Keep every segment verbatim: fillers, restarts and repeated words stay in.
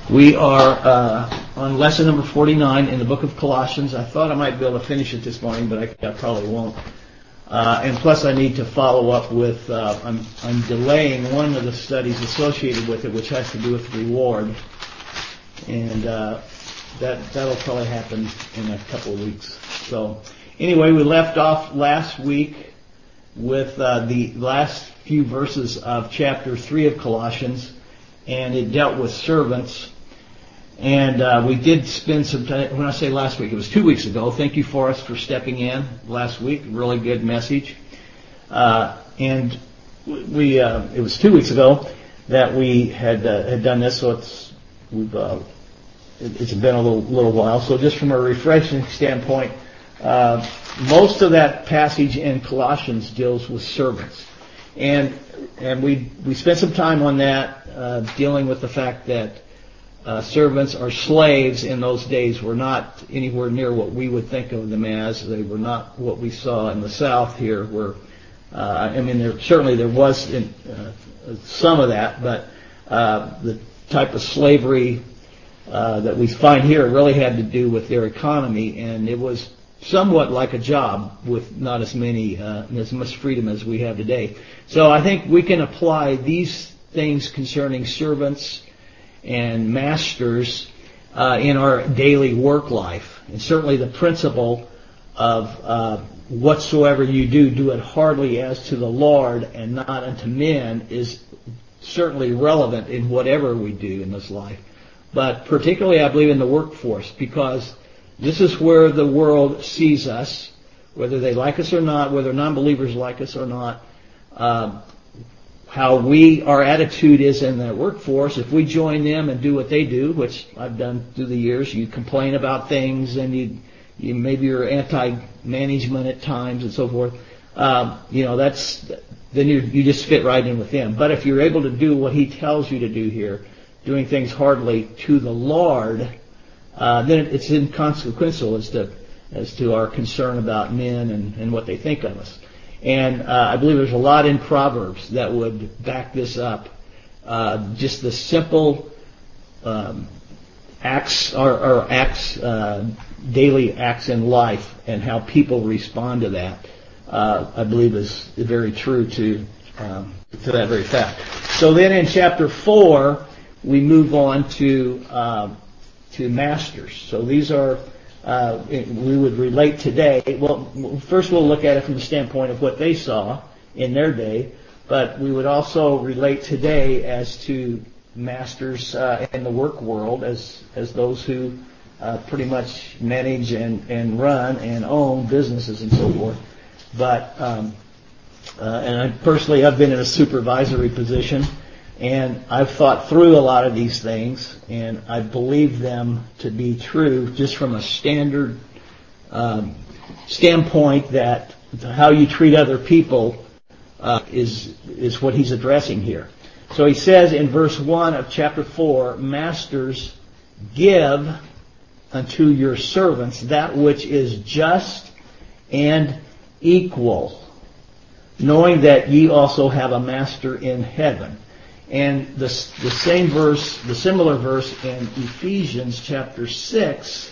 We are uh, on lesson number forty-nine in the book of Colossians. I thought I might be able to finish it this morning, but I, I probably won't. Uh, and plus I need to follow up with, uh, I'm, I'm delaying one of the studies associated with it, which has to do with reward. And uh, that, that'll probably happen in a couple of weeks. So anyway, we left off last week with uh, the last few verses of chapter three of Colossians, and it dealt with servants. And uh, we did spend some time, when I say last week, it was two weeks ago. Thank you, Forrest, for stepping in last week. Really good message. Uh, and we, uh, it was two weeks ago that we had uh, had done this, so it's we've uh, it, it's been a little little while. So just from a refreshing standpoint, uh, most of that passage in Colossians deals with servants, and and we we spent some time on that, uh, dealing with the fact that Uh, servants or slaves in those days were not anywhere near what we would think of them as. They were not what we saw in the South here, where, uh, I mean, there, certainly there was in, uh, some of that, but uh, the type of slavery uh, that we find here really had to do with their economy, and it was somewhat like a job with not as many, uh, as much freedom as we have today. So I think we can apply these things concerning servants and masters uh, in our daily work life. And certainly the principle of uh, whatsoever you do, do it heartily as to the Lord and not unto men is certainly relevant in whatever we do in this life. But particularly I believe in the workforce, because this is where the world sees us, whether they like us or not, whether non-believers like us or not. Uh, how we, our attitude is in that workforce. If we join them and do what they do, which I've done through the years, you complain about things and you, you maybe you're anti-management at times and so forth. Um, you know, that's, then you, you just fit right in with them. But if you're able to do what he tells you to do here, doing things heartily to the Lord, uh, then it's inconsequential as to, as to our concern about men and, and what they think of us. And uh, I believe there's a lot in Proverbs that would back this up. Uh, just the simple um, acts or, or acts, uh, daily acts in life, and how people respond to that, uh, I believe is very true to um, to that very fact. So then in chapter four, we move on to uh, to masters. So these are. Uh, we would relate today. Well, first we'll look at it from the standpoint of what they saw in their day, but we would also relate today as to masters uh, in the work world, as as those who uh, pretty much manage and, and run and own businesses and so forth. But um, uh, and I personally, I've been in a supervisory position, and I've thought through a lot of these things, and I believe them to be true just from a standard um, standpoint that how you treat other people uh, is is what he's addressing here. So he says in verse one of chapter four, "Masters, give unto your servants that which is just and equal, knowing that ye also have a master in heaven." And the, the same verse, the similar verse in Ephesians chapter six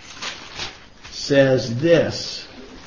says this,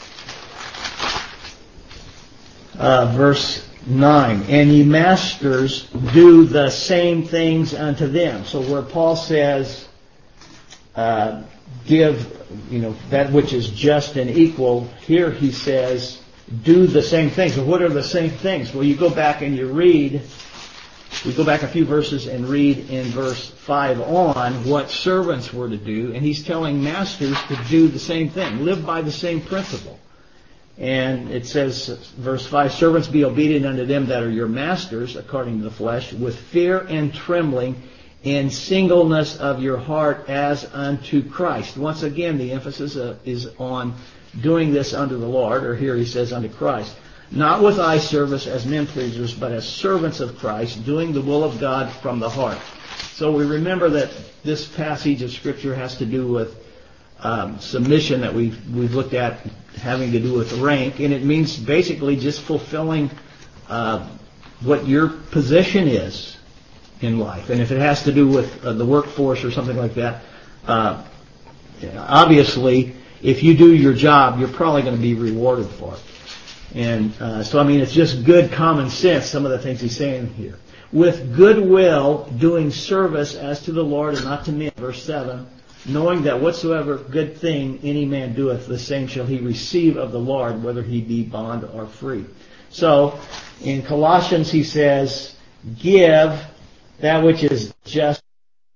uh, verse nine, "And ye masters do the same things unto them." So where Paul says, uh, give, you know, that which is just and equal, here he says, do the same things. So what are the same things? Well, you go back and you read We go back a few verses and read in verse five on what servants were to do, and he's telling masters to do the same thing, live by the same principle. And it says, verse five, "Servants, be obedient unto them that are your masters, according to the flesh, with fear and trembling, in singleness of your heart, as unto Christ." Once again, the emphasis uh, is on doing this unto the Lord, or here he says unto Christ. "Not with eye service as men pleasers, but as servants of Christ, doing the will of God from the heart." So we remember that this passage of Scripture has to do with um, submission that we've, we've looked at, having to do with rank, and it means basically just fulfilling uh, what your position is. in life. And if it has to do with uh, the workforce or something like that, uh, obviously, if you do your job, you're probably going to be rewarded for it. And uh, so, I mean, it's just good common sense, some of the things he's saying here. With goodwill, doing service as to the Lord and not to men, verse seven, knowing that whatsoever good thing any man doeth, the same shall he receive of the Lord, whether he be bond or free. So, in Colossians he says, give that which is just.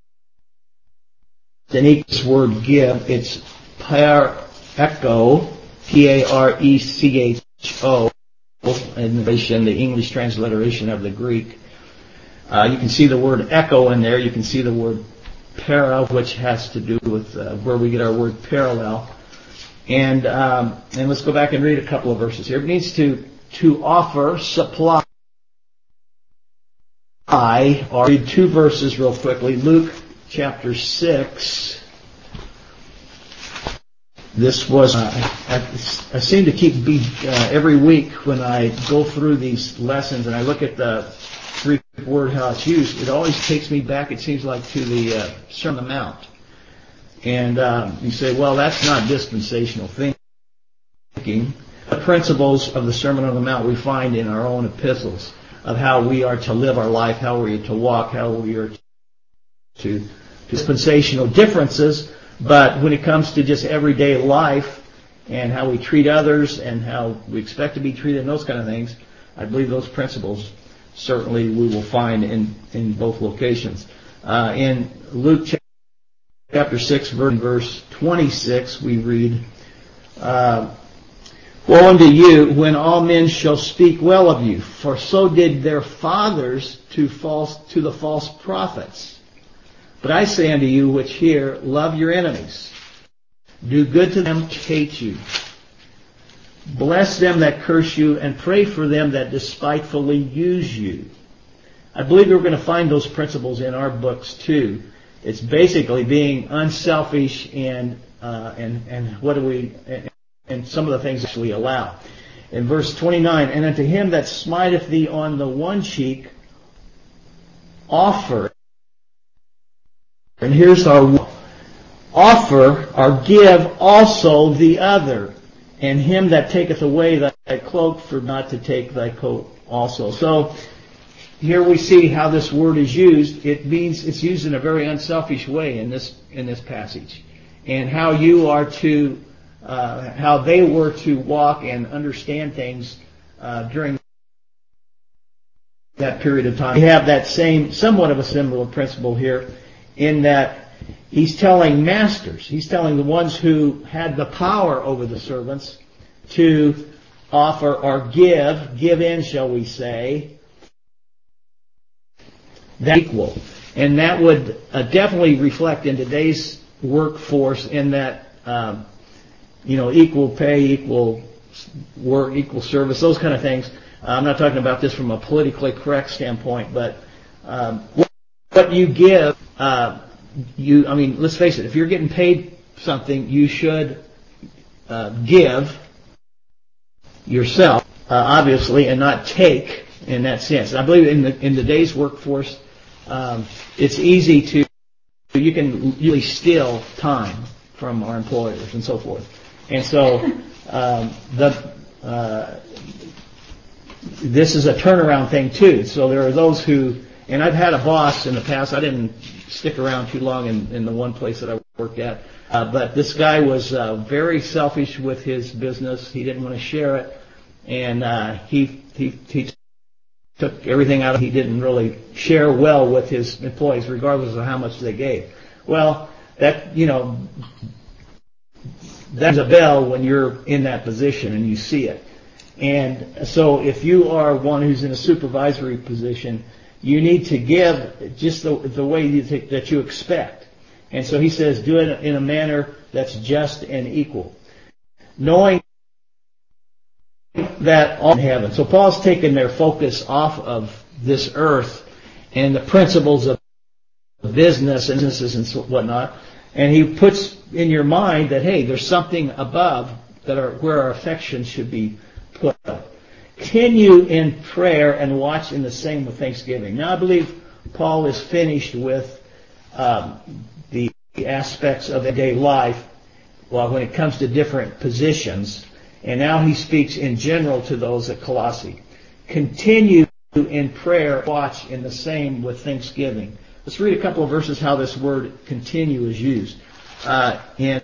The neatest word give, it's pareko, P A R E C H O, in the English transliteration of the Greek. Uh, you can see the word echo in there. You can see the word para, which has to do with uh, where we get our word parallel. And um, and let's go back and read a couple of verses here. It means to to offer, supply. I'll read two verses real quickly. Luke chapter six. This was, uh, I, I seem to keep beat, uh, every week when I go through these lessons and I look at the Greek word, how it's used, it always takes me back, it seems like, to the uh, Sermon on the Mount. And um, you say, well, that's not dispensational thinking. The principles of the Sermon on the Mount we find in our own epistles of how we are to live our life, how we are to walk, how we are to dispensational differences. But when it comes to just everyday life and how we treat others and how we expect to be treated and those kind of things, I believe those principles certainly we will find in, in both locations. Uh, in Luke chapter six, verse twenty-six, we read, uh, woe unto you when all men shall speak well of you, for so did their fathers to false to the false prophets. But I say unto you which hear, love your enemies. Do good to them which hate you. Bless them that curse you, and pray for them that despitefully use you. I believe we're going to find those principles in our books too. It's basically being unselfish and uh, and and what do we and, and some of the things that we allow. In verse twenty-nine, and unto him that smiteth thee on the one cheek, offer. And here's our offer or give also the other, and him that taketh away thy cloak, for not to take thy coat also. So here we see how this word is used. It means it's used in a very unselfish way in this in this passage, and how you are to uh, how they were to walk and understand things uh, during that period of time. We have that same somewhat of a similar principle here, in that he's telling masters, he's telling the ones who had the power over the servants to offer or give, give in, shall we say, that equal. And that would uh, definitely reflect in today's workforce in that, um, you know, equal pay, equal work, equal service, those kind of things. Uh, I'm not talking about this from a politically correct standpoint, but um, what you give, uh, you, I mean, let's face it, if you're getting paid something, you should uh, give yourself, uh, obviously, and not take in that sense. I believe in the in today's workforce, um, it's easy to, you can really steal time from our employers and so forth. And so um, the uh, this is a turnaround thing too. So there are those who, and I've had a boss in the past, I didn't stick around too long in, in the one place that I worked at, uh, but this guy was uh, very selfish with his business. He didn't want to share it, and uh, he, he he took everything out of it. He didn't really share well with his employees, regardless of how much they gave. Well, that, you know, that's a bell when you're in that position and you see it. And so if you are one who's in a supervisory position, you need to give just the, the way you think, that you expect. And so he says, do it in a manner that's just and equal, knowing that all in heaven. So Paul's taken their focus off of this earth and the principles of business and businesses and whatnot, and he puts in your mind that, hey, there's something above that are where our affections should be put. Continue in prayer and watch in the same with thanksgiving. Now, I believe Paul is finished with um, the aspects of everyday life, well, when it comes to different positions, and now he speaks in general to those at Colossae. Continue in prayer, watch in the same with thanksgiving. Let's read a couple of verses how this word continue is used. Uh, in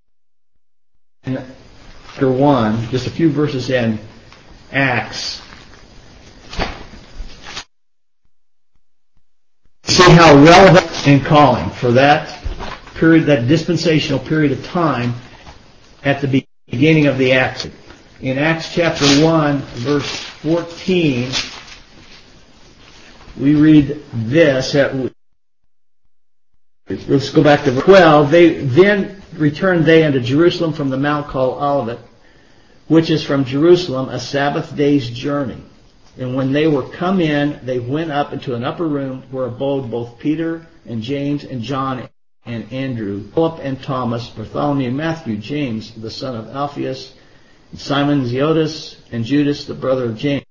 chapter one, just a few verses in Acts, see how relevant in calling for that period, that dispensational period of time at the beginning of the Acts. In Acts chapter one, verse fourteen, we read this. At, let's go back to verse twelve. They then returned they unto Jerusalem from the mount called Olivet, which is from Jerusalem a Sabbath day's journey. And when they were come in, they went up into an upper room where abode both Peter and James and John and Andrew, Philip and Thomas, Bartholomew and Matthew, James the son of Alphaeus, Simon Zeotis, and Judas the brother of James.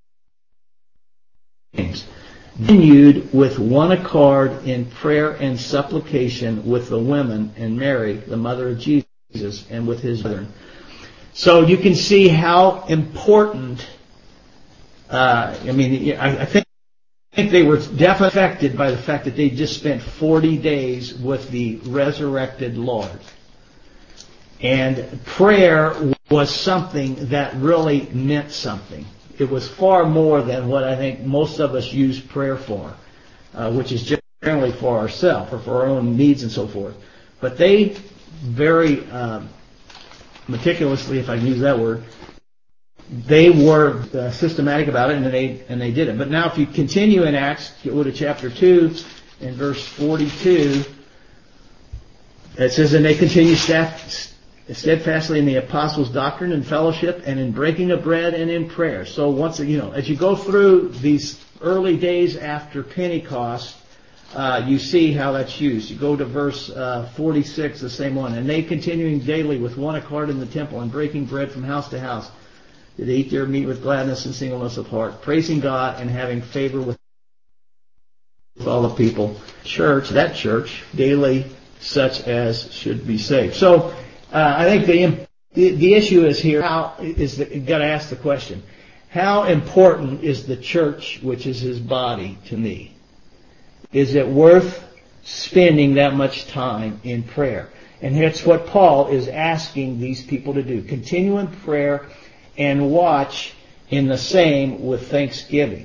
Continued with one accord in prayer and supplication with the women and Mary, the mother of Jesus, and with his brethren. So you can see how important, uh, I mean, I, I think I think they were definitely affected by the fact that they just spent forty days with the resurrected Lord. And prayer was something that really meant something. It was far more than what I think most of us use prayer for, uh, which is generally for ourselves or for our own needs and so forth. But they very um, meticulously, if I can use that word, they were uh, systematic about it, and they and they did it. But now, if you continue in Acts, you go to chapter two, in verse forty-two, it says, "And they continue steadfastly in the apostles' doctrine and fellowship, and in breaking of bread and in prayer." So once you know, as you go through these early days after Pentecost, uh, you see how that's used. You go to verse uh, forty-six, the same one, "And they continuing daily with one accord in the temple, and breaking bread from house to house, did eat their meat with gladness and singleness of heart, praising God and having favor with all the people." Church, that church, daily such as should be saved. So uh, I think the, the the issue is here. How is the, you've got to ask the question: how important is the church, which is His body, to me? Is it worth spending that much time in prayer? And that's what Paul is asking these people to do: continue in prayer and watch in the same with thanksgiving.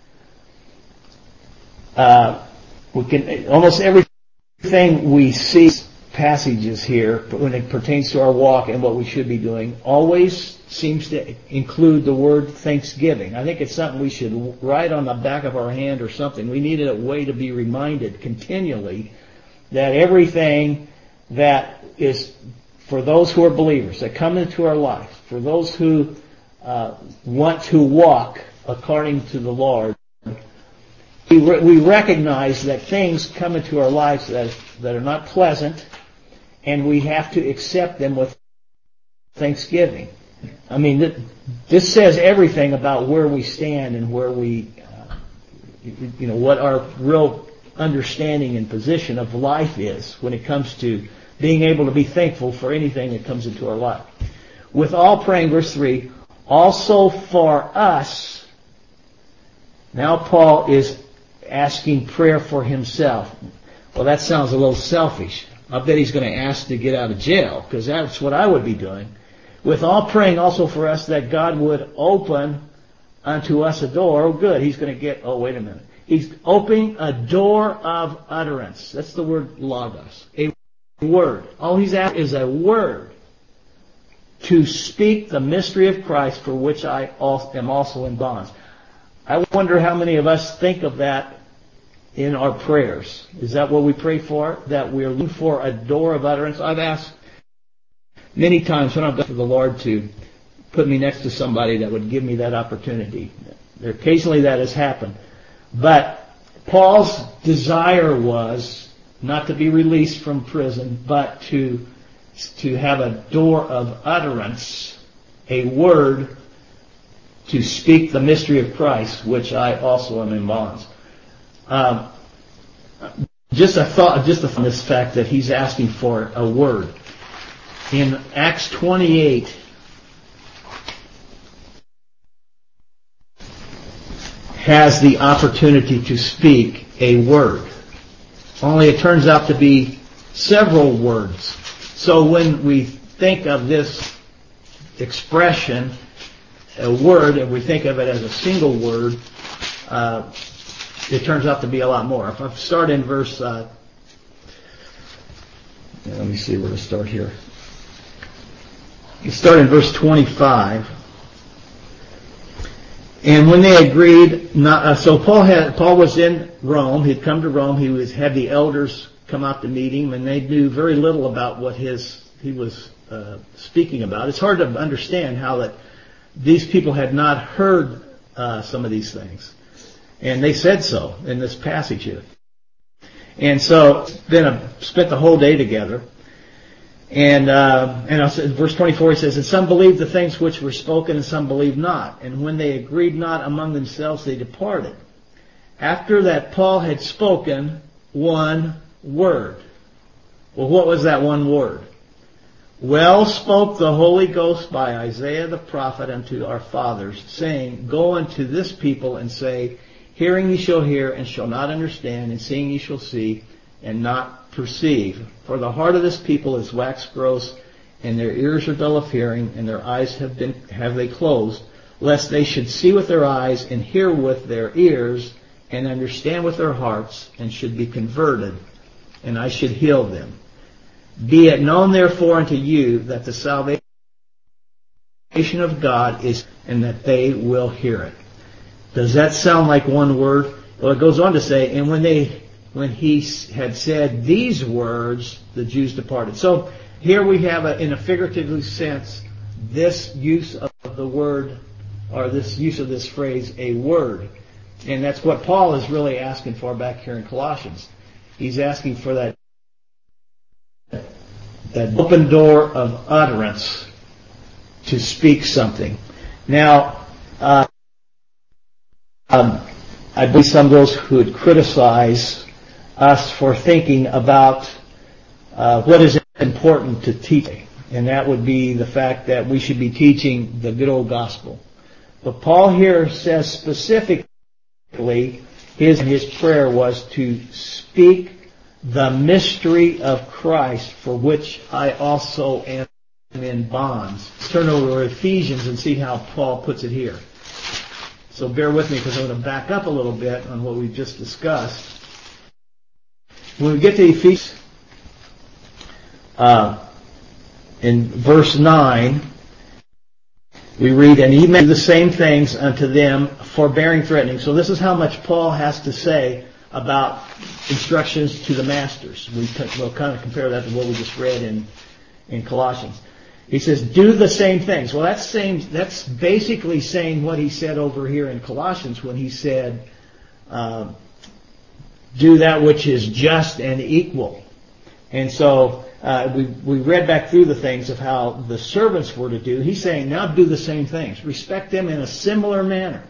Uh, we can almost everything we see passages here when it pertains to our walk and what we should be doing always seems to include the word thanksgiving. I think it's something we should write on the back of our hand or something. We need a way to be reminded continually that everything that is for those who are believers, that come into our life, for those who uh, want to walk according to the Lord, we, re- we recognize that things come into our lives that, that are not pleasant, and we have to accept them with thanksgiving. I mean, th- this says everything about where we stand and where we, uh, you know, what our real understanding and position of life is when it comes to being able to be thankful for anything that comes into our life. With all praying, verse three, also for us. Now Paul is asking prayer for himself. Well, that sounds a little selfish. I bet he's going to ask to get out of jail, because that's what I would be doing. With all praying also for us that God would open unto us a door. Oh, good. He's going to get, oh, wait a minute. He's opening a door of utterance. That's the word logos. A word. All he's asking is a word to speak the mystery of Christ, for which I am also in bonds. I wonder how many of us think of that in our prayers. Is that what we pray for? That we're looking for a door of utterance? I've asked many times when I've done for the Lord to put me next to somebody that would give me that opportunity. There, occasionally that has happened. But Paul's desire was not to be released from prison, but to, to have a door of utterance, a word to speak the mystery of Christ, which I also am in bonds. Um, just a thought, just on this fact that he's asking for a word. In Acts twenty-eight, has the opportunity to speak a word. Only it turns out to be several words. So when we think of this expression, a word, and we think of it as a single word, uh, it turns out to be a lot more. If I start in verse, uh, let me see where to start here. You start in verse twenty-five. And when they agreed, not, uh, so Paul had Paul was in Rome. He'd come to Rome. He was had the elders come out to meet him, and they knew very little about what his he was uh, speaking about. It's hard to understand how that these people had not heard uh, some of these things, and they said so in this passage here. And so then I spent the whole day together. And uh, and also, in verse twenty-four, he says, "And some believed the things which were spoken, and some believed not. And when they agreed not among themselves, they departed. After that Paul had spoken one word." Well, what was that one word? "Well spoke the Holy Ghost by Isaiah the prophet unto our fathers, saying, Go unto this people and say, Hearing ye shall hear, and shall not understand, and seeing ye shall see, and not perceive. For the heart of this people is waxed gross, and their ears are dull of hearing, and their eyes have been have they closed, lest they should see with their eyes, and hear with their ears, and understand with their hearts, and should be converted, and I should heal them. Be it known therefore unto you that the salvation of God is, and that they will hear it." Does that sound like one word? Well, it goes on to say, and when they When he had said these words, the Jews departed. So here we have, a, in a figurative sense, this use of the word, or this use of this phrase, a word. And that's what Paul is really asking for back here in Colossians. He's asking for that, that open door of utterance to speak something. Now, uh, um, I believe some of those who would criticize us for thinking about uh, what is important to teaching, and that would be the fact that we should be teaching the good old gospel. But Paul here says specifically his his prayer was to speak the mystery of Christ, for which I also am in bonds. Let's turn over to Ephesians and see how Paul puts it here. So bear with me, because I'm going to back up a little bit on what we just discussed. When we get to Ephesians, uh, in verse nine, we read, "And ye may do the same things unto them, forbearing, threatening." So this is how much Paul has to say about instructions to the masters. We, we'll kind of compare that to what we just read in, in Colossians. He says, "Do the same things." Well, that's same. That's basically saying what he said over here in Colossians when he said, uh, "Do that which is just and equal." And so uh, we we read back through the things of how the servants were to do. He's saying, now do the same things. Respect them in a similar manner.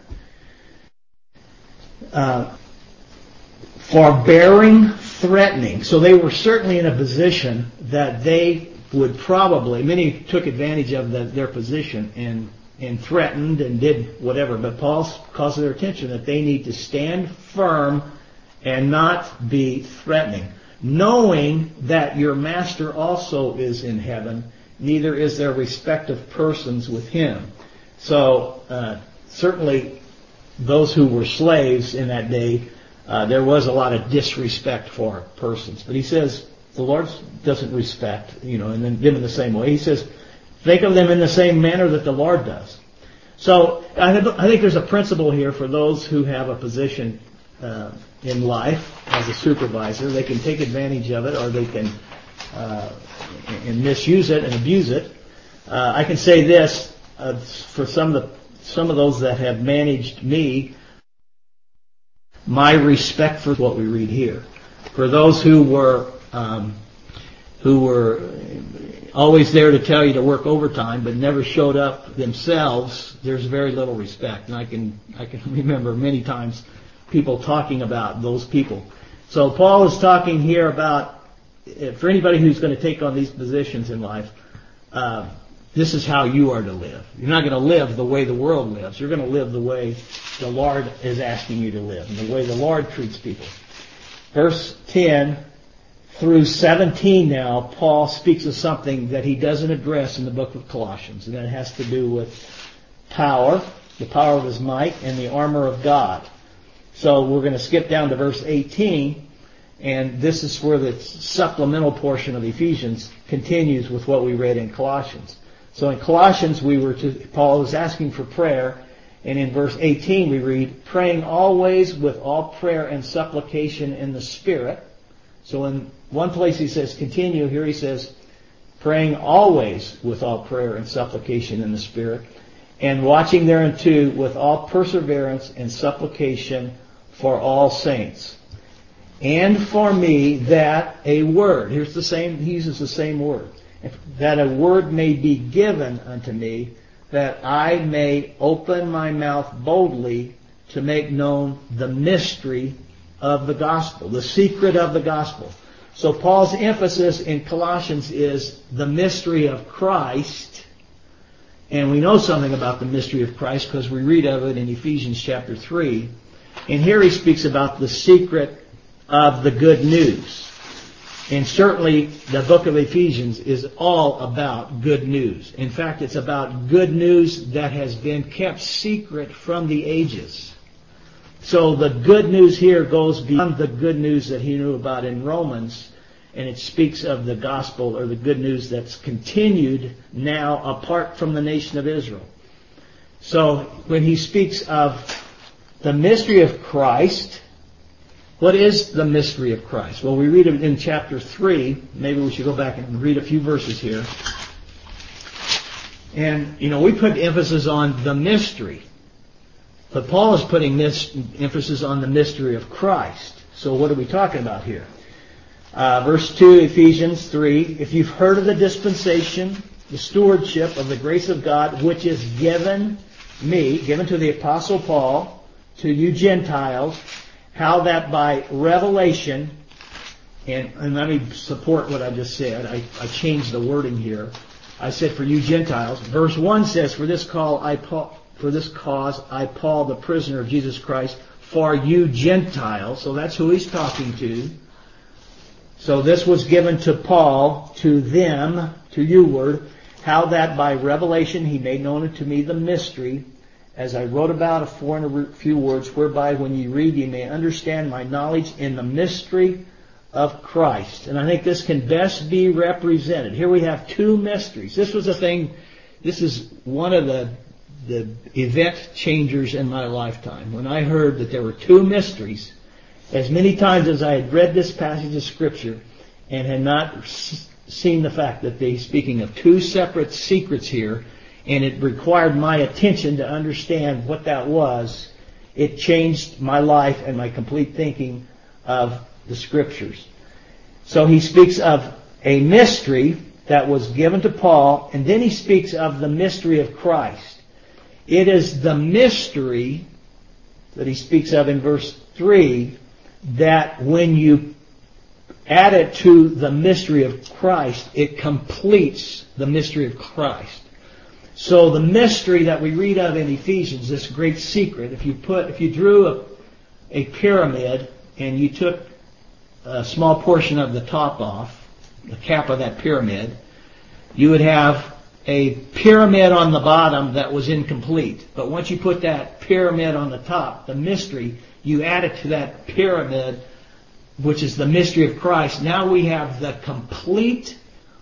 Uh, forbearing, threatening. So they were certainly in a position that they would probably, many took advantage of the, their position and and threatened and did whatever. But Paul calls their attention that they need to stand firm and not be threatening, knowing that your master also is in heaven, neither is there respect of persons with him. So uh, certainly those who were slaves in that day, uh, there was a lot of disrespect for persons. But he says the Lord doesn't respect, you know, and then them in the same way. He says, think of them in the same manner that the Lord does. So I think there's a principle here for those who have a position uh, in life as a supervisor. They can take advantage of it, or they can uh, and misuse it and abuse it. Uh, I can say this uh, for some of the some of those that have managed me. My respect for what we read here. For those who were um, who were always there to tell you to work overtime, but never showed up themselves, there's very little respect. And I can I can remember many times people talking about those people. So Paul is talking here about, for anybody who's going to take on these positions in life, uh, this is how you are to live. You're not going to live the way the world lives. You're going to live the way the Lord is asking you to live, and the way the Lord treats people. Verse ten through seventeen now, Paul speaks of something that he doesn't address in the book of Colossians, and that has to do with power, the power of his might, and the armor of God. So we're going to skip down to verse eighteen, and this is where the supplemental portion of Ephesians continues with what we read in Colossians. So in Colossians, we were to, Paul is asking for prayer, and in verse eighteen we read, praying always with all prayer and supplication in the Spirit. So in one place he says continue, here he says praying always with all prayer and supplication in the Spirit, and watching thereunto with all perseverance and supplication for all saints. And for me that a word, here's the same, he uses the same word, that a word may be given unto me, that I may open my mouth boldly to make known the mystery of the gospel, the secret of the gospel. So Paul's emphasis in Colossians is the mystery of Christ, and we know something about the mystery of Christ because we read of it in Ephesians chapter three. And here he speaks about the secret of the good news. And certainly the book of Ephesians is all about good news. In fact, it's about good news that has been kept secret from the ages. So the good news here goes beyond the good news that he knew about in Romans, and it speaks of the gospel or the good news that's continued now apart from the nation of Israel. So when he speaks of the mystery of Christ, what is the mystery of Christ? Well, we read it in chapter three. Maybe we should go back and read a few verses here. And, you know, we put emphasis on the mystery. But Paul is putting this emphasis on the mystery of Christ. So what are we talking about here? Uh, verse two, Ephesians three. If you've heard of the dispensation, the stewardship of the grace of God, which is given me, given to the Apostle Paul, to you Gentiles, how that by revelation, and, and let me support what I just said. I, I changed the wording here. I said for you Gentiles. Verse one says, for this call I Paul, for this cause I Paul, the prisoner of Jesus Christ, for you Gentiles. So that's who he's talking to. So this was given to Paul, to them, to you word, how that by revelation he made known unto me the mystery, as I wrote about afore in a few words, whereby when ye read ye may understand my knowledge in the mystery of Christ. And I think this can best be represented. Here we have two mysteries. This was a thing, this is one of the, the event changers in my lifetime. When I heard that there were two mysteries, as many times as I had read this passage of Scripture and had not s- seen the fact that they're speaking of two separate secrets here, and it required my attention to understand what that was, it changed my life and my complete thinking of the Scriptures. So he speaks of a mystery that was given to Paul, and then he speaks of the mystery of Christ. It is the mystery that he speaks of in verse three, that when you add it to the mystery of Christ, it completes the mystery of Christ. So the mystery that we read of in Ephesians, this great secret, if you put, if you drew a, a pyramid and you took a small portion of the top off, the cap of that pyramid, you would have a pyramid on the bottom that was incomplete. But once you put that pyramid on the top, the mystery, you add it to that pyramid, which is the mystery of Christ. Now we have the complete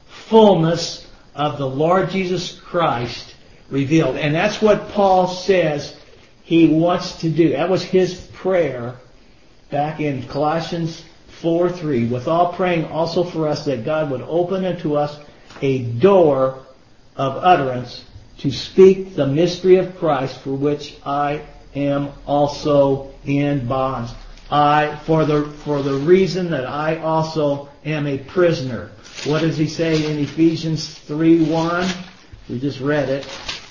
fullness of the Lord Jesus Christ revealed. And that's what Paul says he wants to do. That was his prayer back in Colossians four three. With all praying also for us that God would open unto us a door of utterance to speak the mystery of Christ, for which I am also in bonds. I, for the, for the reason that I also am a prisoner. What does he say in Ephesians three one? We just read it.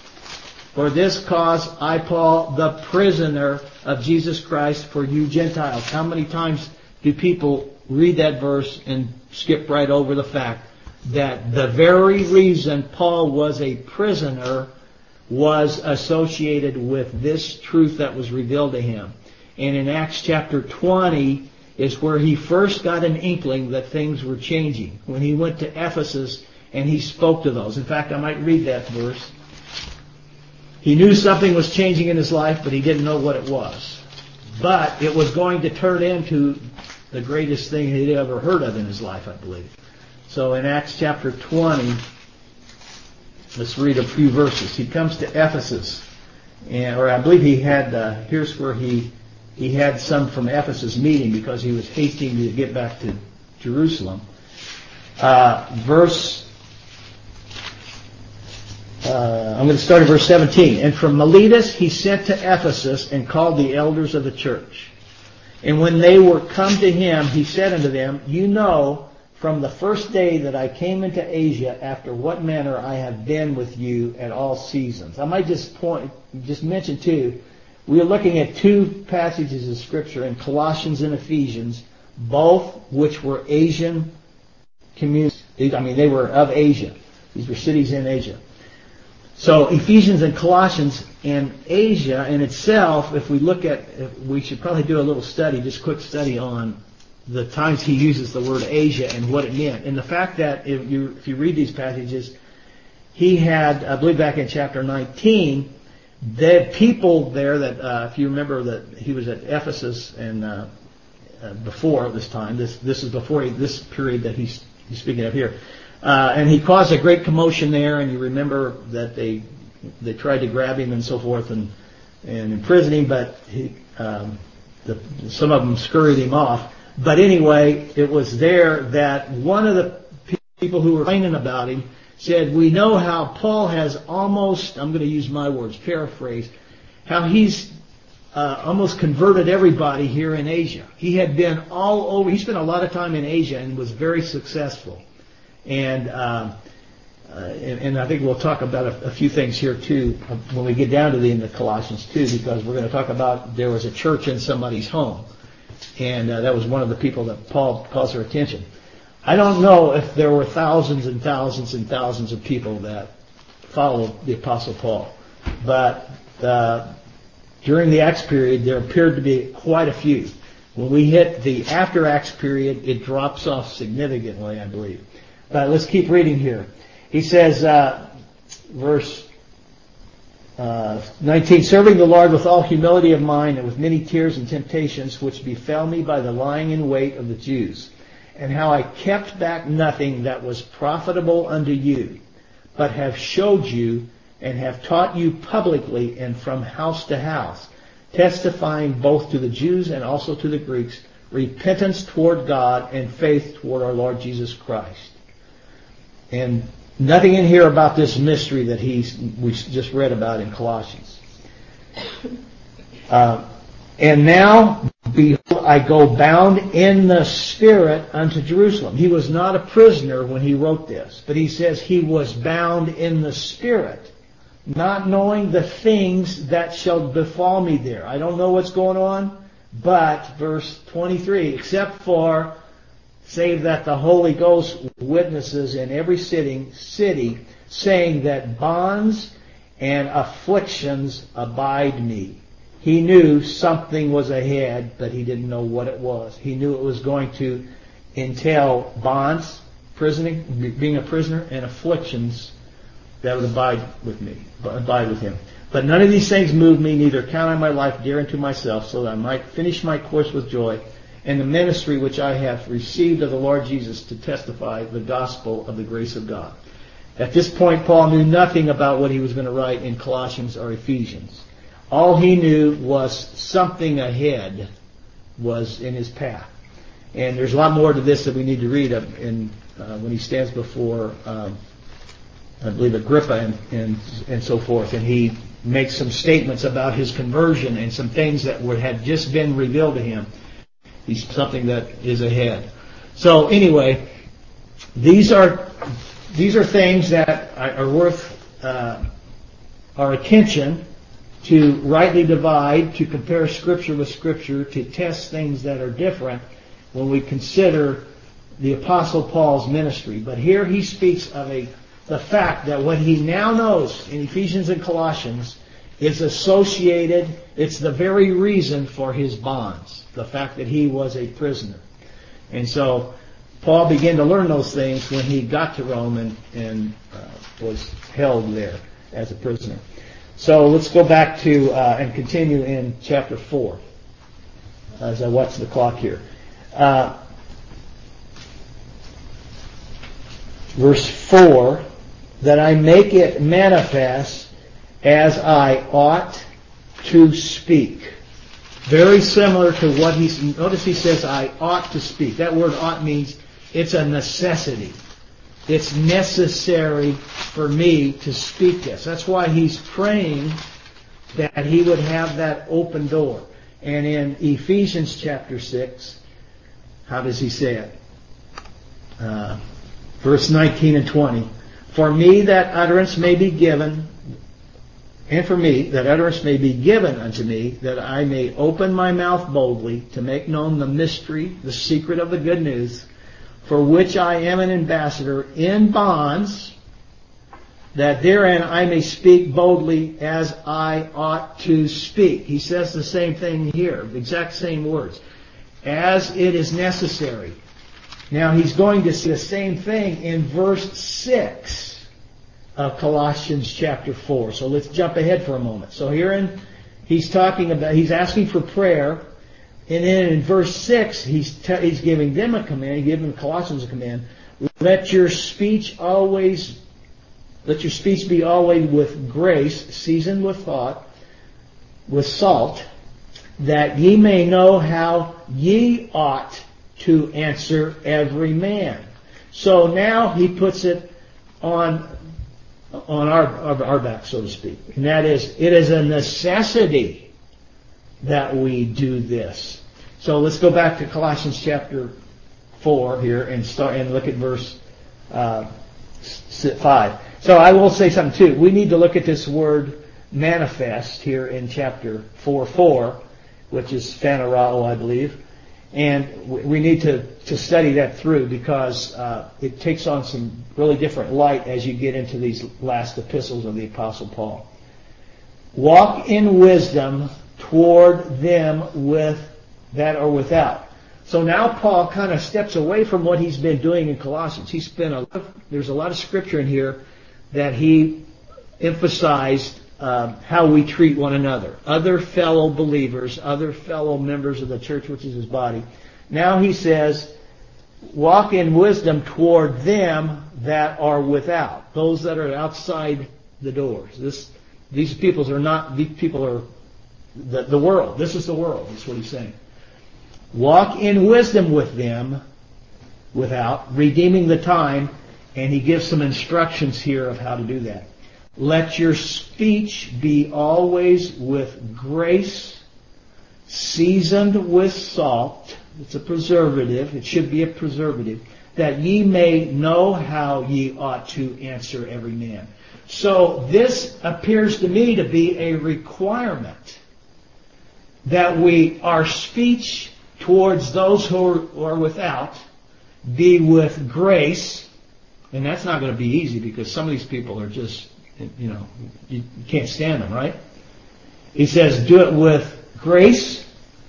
For this cause I, Paul, the prisoner of Jesus Christ, for you Gentiles. How many times do people read that verse and skip right over the fact that the very reason Paul was a prisoner was associated with this truth that was revealed to him. And in Acts chapter twenty is where he first got an inkling that things were changing, when he went to Ephesus and he spoke to those. In fact, I might read that verse. He knew something was changing in his life, but he didn't know what it was. But it was going to turn into the greatest thing he'd ever heard of in his life, I believe. So in Acts chapter twenty, let's read a few verses. He comes to Ephesus, and, or I believe he had, uh, here's where he he had some from Ephesus meeting because he was hasting to get back to Jerusalem. Uh, verse, uh, I'm going to start at verse seventeen. And from Miletus he sent to Ephesus and called the elders of the church. And when they were come to him, he said unto them, You know, from the first day that I came into Asia, after what manner I have been with you at all seasons. I might just point, just mention too, we are looking at two passages of Scripture in Colossians and Ephesians, both which were Asian communities. I mean, they were of Asia. These were cities in Asia. So Ephesians and Colossians and Asia in itself, if we look at, we should probably do a little study, just quick study on the times he uses the word Asia and what it meant. And the fact that if you if you read these passages, he had, I believe back in chapter nineteen, the people there that, uh, if you remember that he was at Ephesus and uh, uh, before this time, this this is before he, this period that he's, he's speaking of here. Uh, and he caused a great commotion there, and you remember that they they tried to grab him and so forth and and imprison him, but he, um, the, some of them scurried him off. But anyway, it was there that one of the people who were complaining about him said, we know how Paul has almost, I'm going to use my words, paraphrase, how he's uh, almost converted everybody here in Asia. He had been all over, he spent a lot of time in Asia and was very successful. And uh, uh, and, and I think we'll talk about a, a few things here too when we get down to the end of Colossians too, because we're going to talk about there was a church in somebody's home. And uh, that was one of the people that Paul calls her attention. I don't know if there were thousands and thousands and thousands of people that followed the Apostle Paul. But uh, during the Acts period, there appeared to be quite a few. When we hit the after Acts period, it drops off significantly, I believe. But let's keep reading here. He says, uh, verse Uh, nineteen, serving the Lord with all humility of mind and with many tears and temptations which befell me by the lying in wait of the Jews, and how I kept back nothing that was profitable unto you, but have showed you and have taught you publicly and from house to house, testifying both to the Jews and also to the Greeks, repentance toward God and faith toward our Lord Jesus Christ. And nothing in here about this mystery that he's we just read about in Colossians. Uh, and now, behold, I go bound in the Spirit unto Jerusalem. He was not a prisoner when he wrote this, but he says he was bound in the Spirit, not knowing the things that shall befall me there. I don't know what's going on, but verse twenty-three, except for save that the Holy Ghost witnesses in every city, city, saying that bonds and afflictions abide me. He knew something was ahead, but he didn't know what it was. He knew it was going to entail bonds, prisoning, being a prisoner, and afflictions that would abide with me, abide with him. But none of these things move me, neither count I my life dear unto myself, so that I might finish my course with joy, and the ministry which I have received of the Lord Jesus to testify the gospel of the grace of God. At this point, Paul knew nothing about what he was going to write in Colossians or Ephesians. All he knew was something ahead was in his path. And there's a lot more to this that we need to read in, uh, when he stands before, um, I believe, Agrippa and, and, and so forth. And he makes some statements about his conversion and some things that were, had just been revealed to him. He's something that is ahead. So anyway, these are these are things that are worth uh, our attention, to rightly divide, to compare Scripture with Scripture, to test things that are different. when we consider the Apostle Paul's ministry. But here he speaks of a the fact that what he now knows in Ephesians and Colossians is associated, it's the very reason for his bonds, the fact that he was a prisoner. And so Paul began to learn those things when he got to Rome and, and uh, was held there as a prisoner. So let's go back to uh, and continue in chapter four as I watch the clock here. Uh, verse four, that I make it manifest as I ought to speak. Very similar to what he's, notice he says I ought to speak. That word ought means it's a necessity. It's necessary for me to speak this. That's why he's praying that he would have that open door. And in Ephesians chapter six, how does he say it? Uh, verse nineteen and twenty. For me that utterance may be given, and for me that utterance may be given unto me, that I may open my mouth boldly to make known the mystery, the secret of the good news, for which I am an ambassador in bonds, that therein I may speak boldly as I ought to speak. He says the same thing here, the exact same words. As it is necessary. Now he's going to say the same thing in verse six of Colossians chapter four. So let's jump ahead for a moment. So herein he's talking about, he's asking for prayer. And then in verse six, he's te- he's giving them a command, giving the Colossians a command. Let your speech always, let your speech be always with grace, seasoned with thought, with salt, that ye may know how ye ought to answer every man. So now he puts it on on our, our our back, so to speak. And that is, it is a necessity that we do this. So let's go back to Colossians chapter four here and start and look at verse uh, five. So I will say something too. We need to look at this word manifest here in chapter four four, which is phanerao, I believe. And we need to, to study that through because uh, it takes on some really different light as you get into these last epistles of the Apostle Paul. Walk in wisdom toward them with that are without. So now Paul kind of steps away from what he's been doing in Colossians. He's been a, there's a lot of scripture in here that he emphasized uh, how we treat one another, other fellow believers, other fellow members of the church, which is his body. Now he says, walk in wisdom toward them that are without, those that are outside the doors. This, these people are not. These people are the, the world. This is the world. That's what he's saying. Walk in wisdom with them without, redeeming the time, and he gives some instructions here of how to do that. Let your speech be always with grace, seasoned with salt. It's a preservative. It should be a preservative. That ye may know how ye ought to answer every man. So this appears to me to be a requirement that we, our speech towards those who are, who are without, be with grace. And that's not going to be easy because some of these people are just, you know, you can't stand them, right? He says, do it with grace,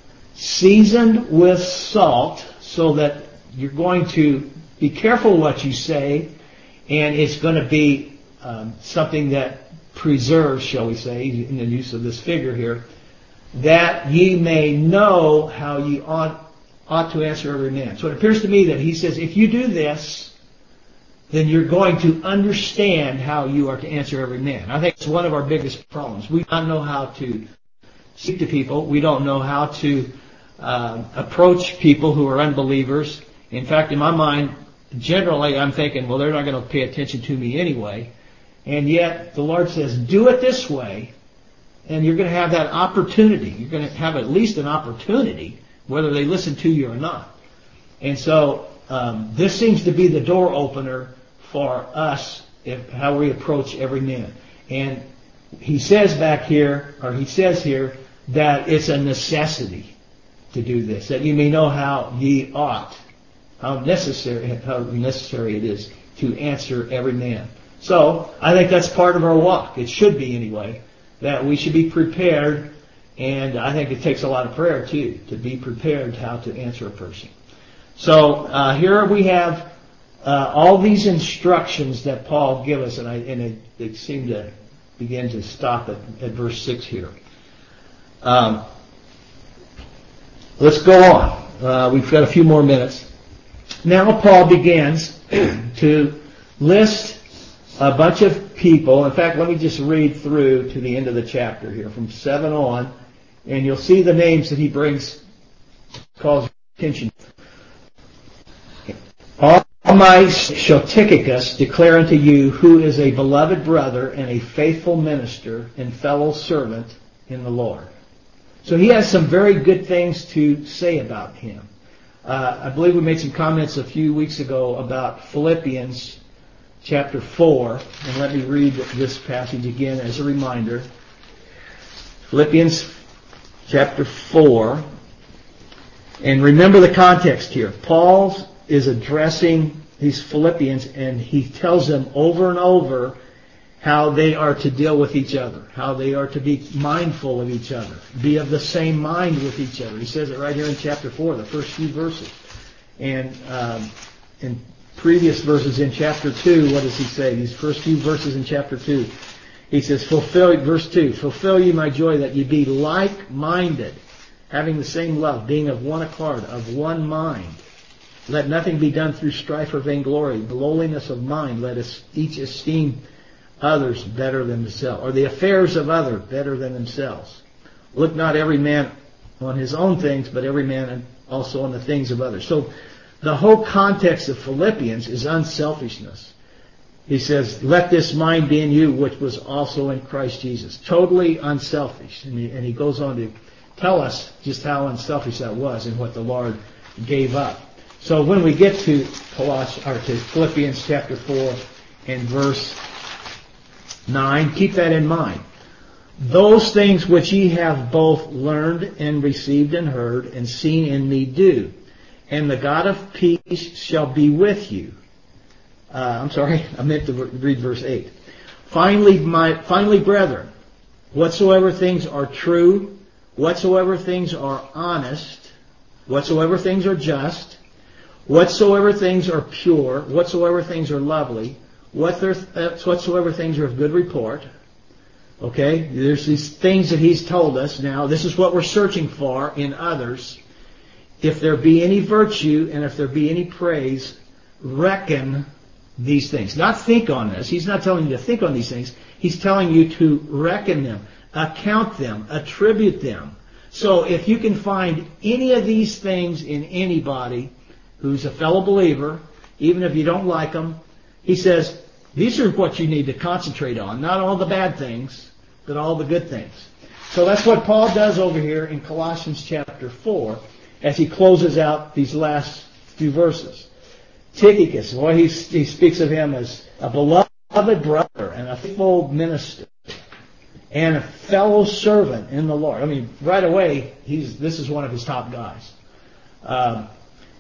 seasoned with salt, so that you're going to be careful what you say, and it's going to be um, something that preserves, shall we say, in the use of this figure here, that ye may know how ye ought, ought to answer every man. So it appears to me that he says, if you do this, then you're going to understand how you are to answer every man. I think it's one of our biggest problems. We don't know how to speak to people. We don't know how to uh, approach people who are unbelievers. In fact, in my mind, generally I'm thinking, well, they're not going to pay attention to me anyway. And yet the Lord says, do it this way, and you're going to have that opportunity. You're going to have at least an opportunity, whether they listen to you or not. And so um, this seems to be the door opener for us, if, how we approach every man. And he says back here, or he says here, that it's a necessity to do this, that you may know how ye ought, how necessary, how necessary it is to answer every man. So, I think that's part of our walk. It should be anyway, that we should be prepared, and I think it takes a lot of prayer too, to be prepared how to answer a person. So, uh, here we have uh, all these instructions that Paul gives us, and, I, and it, it seemed to begin to stop at, at verse six here. Um, let's go on. Uh, we've got a few more minutes. Now Paul begins to list a bunch of people. In fact, let me just read through to the end of the chapter here, from seven on, and you'll see the names that he brings, calls attention. All my shall Tychicus declare unto you, who is a beloved brother and a faithful minister and fellow servant in the Lord. So he has some very good things to say about him. Uh, I believe we made some comments a few weeks ago about Philippians chapter four, and let me read this passage again as a reminder. Philippians chapter four, and remember the context here. Paul is addressing these Philippians, and he tells them over and over how they are to deal with each other, how they are to be mindful of each other, be of the same mind with each other. He says it right here in chapter four, the first few verses. And um, in previous verses in chapter two, what does he say? These first few verses in chapter two, he says, fulfill, verse two, fulfill ye my joy that ye be like-minded, having the same love, being of one accord, of one mind. Let nothing be done through strife or vainglory. The lowliness of mind, let us each esteem others better than themselves, or the affairs of others better than themselves. Look not every man on his own things, but every man also on the things of others. So the whole context of Philippians is unselfishness. He says, let this mind be in you, which was also in Christ Jesus. Totally unselfish. And he, and he goes on to tell us just how unselfish that was and what the Lord gave up. So when we get to Colossians, or to Philippians chapter four and verse nine, keep that in mind. Those things which ye have both learned and received and heard and seen in me do, and the God of peace shall be with you. Uh, I'm sorry, I meant to read verse eight. Finally, my finally, brethren, whatsoever things are true, whatsoever things are honest, whatsoever things are just, whatsoever things are pure, whatsoever things are lovely, whatsoever things are of good report. Okay, there's these things that he's told us now. This is what we're searching for in others. If there be any virtue and if there be any praise, reckon these things. Not think on this. He's not telling you to think on these things. He's telling you to reckon them, account them, attribute them. So if you can find any of these things in anybody who's a fellow believer, even if you don't like them, he says, these are what you need to concentrate on. Not all the bad things, but all the good things. So that's what Paul does over here in Colossians chapter four as he closes out these last few verses. Tychicus, well, he, he speaks of him as a beloved brother and a faithful minister and a fellow servant in the Lord. I mean, right away, he's this is one of his top guys. Um,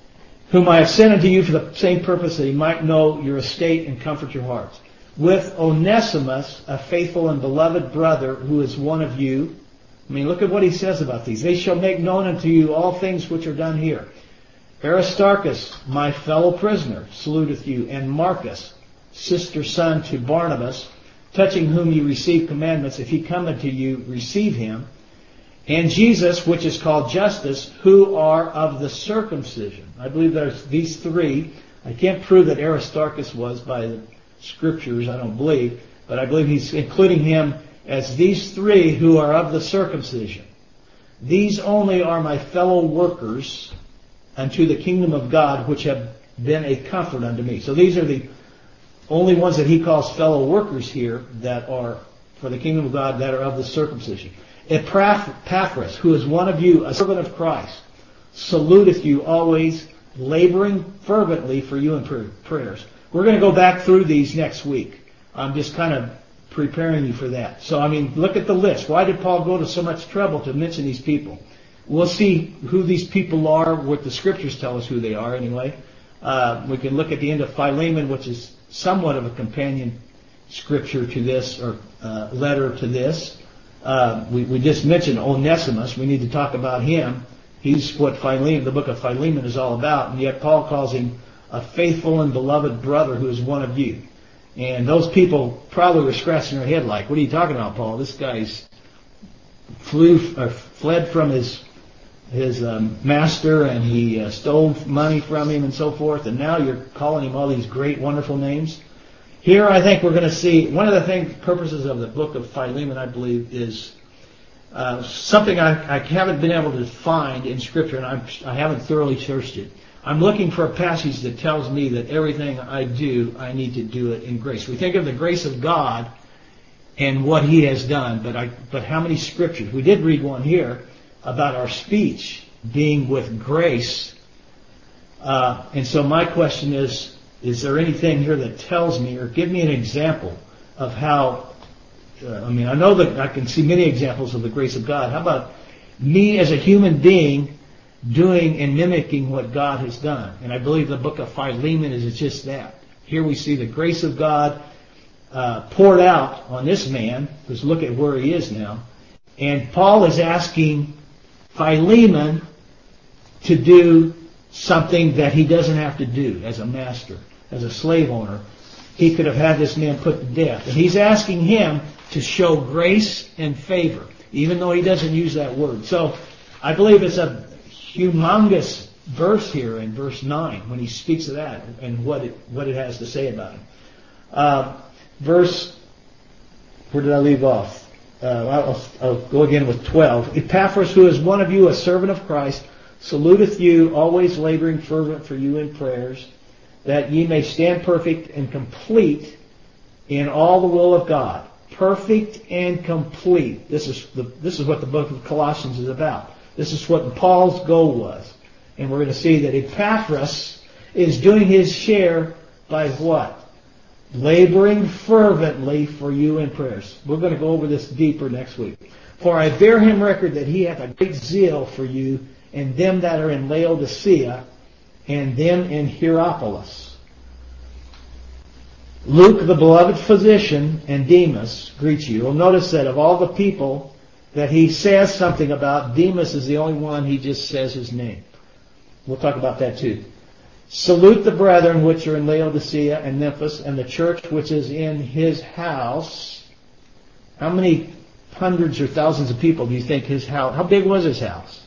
whom I have sent unto you for the same purpose, that he might know your estate and comfort your hearts. With Onesimus, a faithful and beloved brother, who is one of you. I mean, look at what he says about these. They shall make known unto you all things which are done here. Aristarchus, my fellow prisoner, saluteth you, and Marcus, sister son to Barnabas, touching whom ye receive commandments. If he come unto you, receive him. And Jesus, which is called Justus, who are of the circumcision. I believe there's these three. I can't prove that Aristarchus was by the scriptures, I don't believe, but I believe he's including him as these three who are of the circumcision. These only are my fellow workers unto the kingdom of God, which have been a comfort unto me. So these are the only ones that he calls fellow workers here that are for the kingdom of God, that are of the circumcision. Epaphras, who is one of you, a servant of Christ, saluteth you always, laboring fervently for you in prayers. We're going to go back through these next week. I'm just kind of preparing you for that. So, I mean, look at the list. Why did Paul go to so much trouble to mention these people? we'll see who these people are, what the Scriptures tell us who they are anyway. Uh, we can look at the end of Philemon, which is somewhat of a companion scripture to this, or uh, letter to this. Uh, we, we just mentioned Onesimus. We need to talk about him. He's what Philemon, the book of Philemon is all about, and yet Paul calls him a faithful and beloved brother who is one of you. And those people probably were scratching their head like, what are you talking about, Paul? This guy's flew, or fled from his his um, master, and he uh, stole money from him and so forth, and now you're calling him all these great, wonderful names. Here I think we're going to see, one of the thing, purposes of the book of Philemon, I believe, is uh, something I, I haven't been able to find in Scripture, and I'm, I haven't thoroughly searched it. I'm looking for a passage that tells me that everything I do, I need to do it in grace. We think of the grace of God and what He has done, but I, but how many Scriptures? We did read one here about our speech being with grace. Uh, and so my question is, is there anything here that tells me, or give me an example of how, uh, I mean, I know that I can see many examples of the grace of God. How about me as a human being doing and mimicking what God has done? And I believe the book of Philemon is just that. Here we see the grace of God uh, poured out on this man, because look at where he is now. And Paul is asking Philemon to do something that he doesn't have to do as a master, as a slave owner. He could have had this man put to death. And he's asking him to show grace and favor, even though he doesn't use that word. So I believe it's a humongous verse here in verse nine when he speaks of that and what it, what it has to say about him. Uh, verse, where did I leave off? Uh, I'll, I'll go again with twelve. Epaphras, who is one of you, a servant of Christ, saluteth you, always laboring fervent for you in prayers, that ye may stand perfect and complete in all the will of God. Perfect and complete. This is the, this is what the book of Colossians is about. This is what Paul's goal was. And we're going to see that Epaphras is doing his share by what? Laboring fervently for you in prayers. We're going to go over this deeper next week. For I bear him record that he hath a great zeal for you, and them that are in Laodicea, and them in Hierapolis. Luke, the beloved physician, and Demas greet you. You'll notice that of all the people that he says something about, Demas is the only one he just says his name. We'll talk about that too. Salute the brethren which are in Laodicea and Memphis, and the church which is in his house. How many hundreds or thousands of people do you think his house, how big was his house?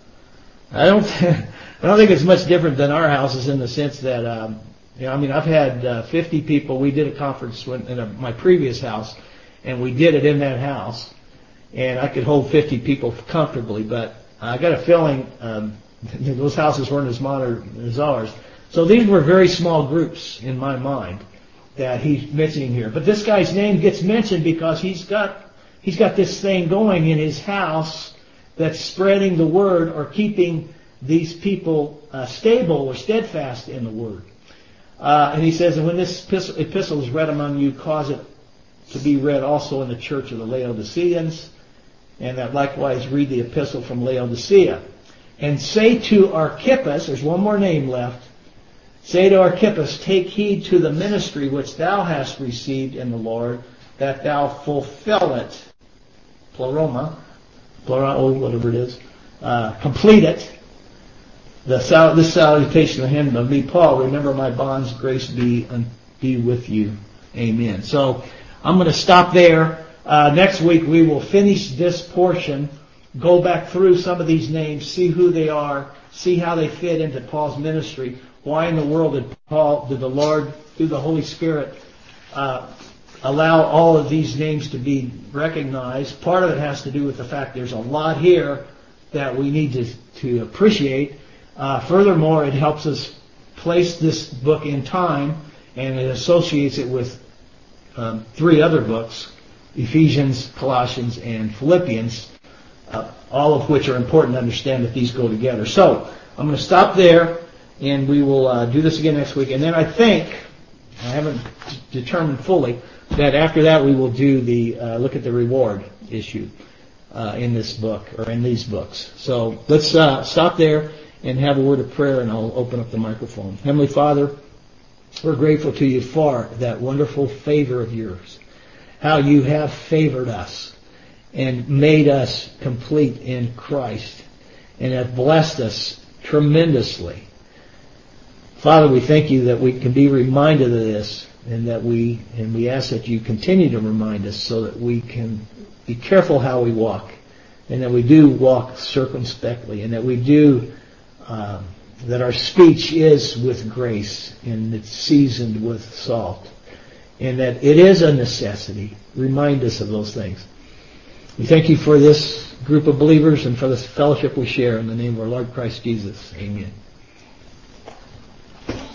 I don't, I don't think it's much different than our houses in the sense that, um, you know, I mean, I've had uh, fifty people. We did a conference when, in a, my previous house, and we did it in that house, and I could hold fifty people comfortably. But I got a feeling um, those houses weren't as modern as ours. So these were very small groups in my mind that he's mentioning here. But this guy's name gets mentioned because he's got he's got this thing going in his house that's spreading the word or keeping these people uh, stable or steadfast in the word. Uh, and he says, and when this epistle, epistle is read among you, cause it to be read also in the church of the Laodiceans, and that likewise read the epistle from Laodicea. And say to Archippus, there's one more name left, say to Archippus, take heed to the ministry which thou hast received in the Lord, that thou fulfill it, pleroma, plural, whatever it is, uh, complete it. The sal- this salutation of him of me, Paul, remember my bonds, grace be un- be with you. Amen. So I'm going to stop there. Uh, next week we will finish this portion, go back through some of these names, see who they are, see how they fit into Paul's ministry. Why in the world did Paul, did the Lord, through the Holy Spirit, uh, allow all of these names to be recognized? Part of it has to do with the fact there's a lot here that we need to, to appreciate. Uh, furthermore, it helps us place this book in time, and it associates it with um, three other books, Ephesians, Colossians, and Philippians, uh, all of which are important to understand that these go together. So I'm going to stop there, and we will uh, do this again next week. And then I think, I haven't determined fully, that after that we will do the uh, look at the reward issue. uh, in this book, or in these books. So let's uh, stop there and have a word of prayer, and I'll open up the microphone. Heavenly Father, we're grateful to you for that wonderful favor of yours, how you have favored us and made us complete in Christ and have blessed us tremendously. Father, we thank you that we can be reminded of this, and that we and we ask that you continue to remind us so that we can be careful how we walk, and that we do walk circumspectly, and that we do um, that our speech is with grace and it's seasoned with salt, and that it is a necessity. Remind us of those things. We thank you for this group of believers and for this fellowship we share in the name of our Lord Christ Jesus. Amen.